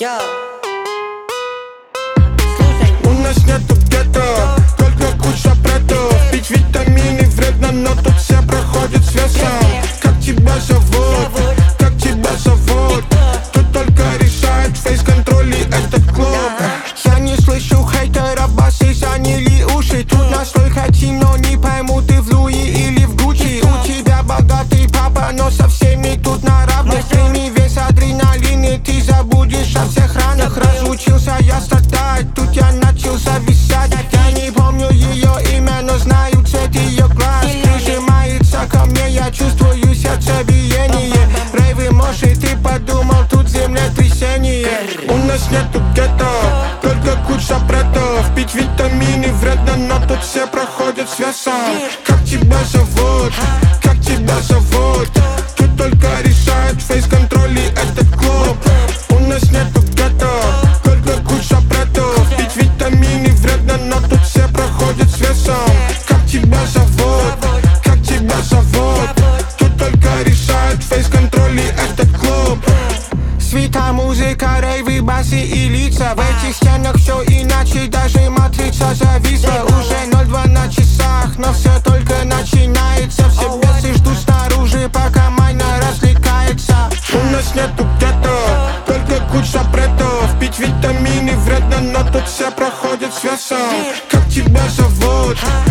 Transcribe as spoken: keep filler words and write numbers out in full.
Йо. Слушай. У нас нету гетто, только куча предов. Пить витамины вредно, но тут все проходят с весом. Как тебя зовут? Как тебя зовут? Тут только решает фейс-контроль и этот клуб. Я не слышу хейтера, басы заняли уши. Тут настрой хотим, но не пойму, ты в Луи или в Гуччи. У тебя богатый папа, но со всеми тут на равных. Прими весь адреналин, и ты забудешь о всех ранах. Разучился я страдать, тут я начал зависать. Я не помню ее имя, но знаю цвет ее глаз. Прижимается ко мне, я чувствую сердцебиение. Рейвы, может, ты подумал, тут землетрясение. У нас нету гетто, только куча предов. Пить витамины вредно, но тут все проходят с весом. Как тебя зовут? Как тебя зовут? Тут только решает фейс-контроль и этот клуб. У нас нету гетто, только куча предов. Пить витамины вредно, но тут все проходят с весом. Как тебя зовут? Как тебя зовут? Тут только решает фейс-контроль и этот клуб. Свита, музыка, рейвы, басы и лица. В этих стенах все иначе, даже матрица зависла. Уже ноль два на часах, но все только начинается. Все бесы ждут снаружи, пока майна развлекается. У нас нету гетто, только куча предов. Пить витамины вредно, но тут все проходят с весом. Как тебя зовут?